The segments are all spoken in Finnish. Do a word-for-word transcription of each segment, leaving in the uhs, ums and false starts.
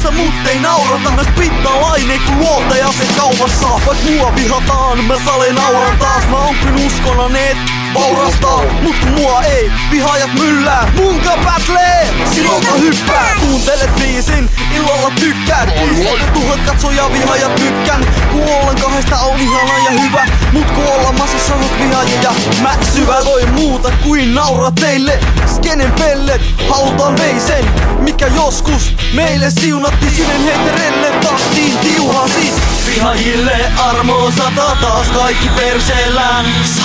Tässä mut ei naurata, mä spittalainen kun luotaja se kaupassa. Vaik mua vihataan, mä sale nauran taas. Mä oon kuin uskonan et vaurastaa, mut kun mua ei vihaajat myllää. Munka battlee, silloinka hyppää. Kuuntelet biisin, illalla tykkäät. Viiseltä tuhat katsojaa vihaajat tykkään. Kun ollaan kahdesta on ihana ja hyvä, mut kun ollaan massassa sanot vihaajia ja mä syvä. Voi muuta kuin naura teille, skenen pellet, halutaan veisen. Mikä joskus meille siunattiin sinen heiterelle. Tahtiin tiuhaan siis vihaajille armo sata taas kaikki perseellään.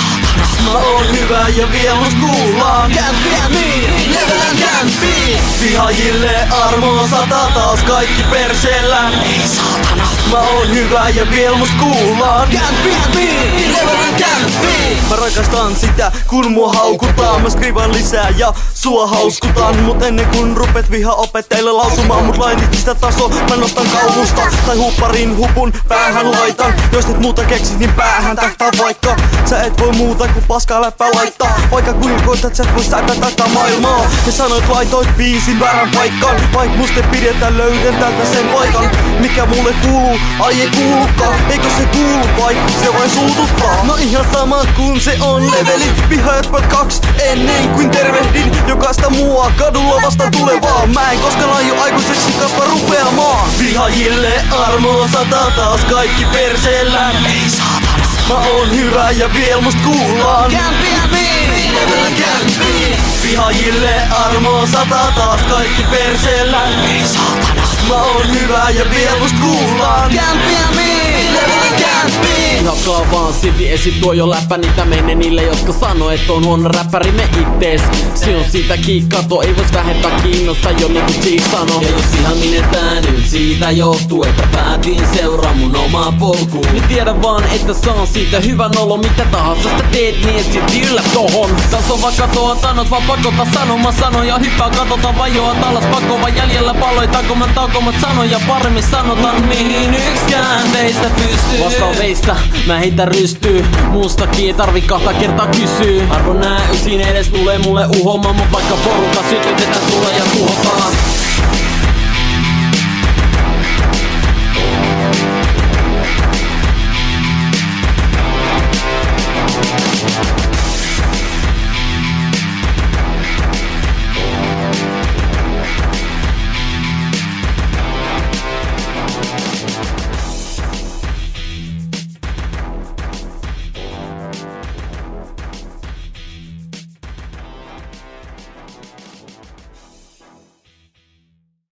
Mä oon hyvä ja vielä must kuullaan. Can't beat me, never can be. Vihaajille armo sata taas kaikki perseellään. Ei saatana. Mä oon hyvä ja vielä must kuullaan. Can't beat me, never can be. Mä rakastan sitä kun mua haukutaan. Mä skrivan lisää ja sua hauskutan. Mut ennen kun rupet viha opettajille lausumaan mut lainit sitä taso mä nostan kauhusta. Tai hupparin hupun päähän laitan. Jos et muuta keksit niin päähän tähtää vaikka. Sä et voi muuta ku paskaa läppää laittaa. Vaikka kuinka koitat sä et voi säätää tätä maailmaa. Ja sanoit laitoit biisin väärän paikkaan. Vaik musta pidetään löydän tältä sen paikan. Mikä mulle kuuluu, ai ei kuulukaan. Eikö se kuulu vai se vain suututtaa? No ihan sama kun se on leveli. Vihaajat part kaks ennen kuin tervehdin jokaista mua kadulla vasta tulevaa. Mä en koskaan aio aikuiseksi kasva rupeamaan. Vihaajille armo sata taas kaikki perseellään. Ei saatana. Mä oon hyvä ja viel must kuullaan. Can't beat me, never can be. Vihaajille armo sata taas kaikki perseellään. Ei saatana. Mä oon hyvä ja viel must kuullaan. Can't beat me, never can be. Ihakaa vaan silti esit tuo jo läppä niitä menee niille jotka sanoo et on huono räppäri me ittees. Se on siitä kiikkato ei vois vähempää kiinnostaa jo niinku Cheek sano. Ja jos ihan minetään nyt siitä johtuu että päätin seuraa mun omaa polkuun. Niin tiedä vaan että saan siitä hyvän olo mitä tahansa sitä teet niin et silti yllä tohon. Taso vaikka tuo tanot vaan pakota sanoma sanoja. Hyppää katota vajoat alas pakko vaan jäljellä palloja. Takomat takomat sanoja paremmin sanotaan mihin yksikään teistä pystyy. Vastaan veistä mä heitä rystyy. Muustakin ei tarvi kahta kertaa kysyy. Arvo nää ysin edes tulee mulle uhomaan. Mut vaikka porukka sytytetään tulee ja tuhotaan.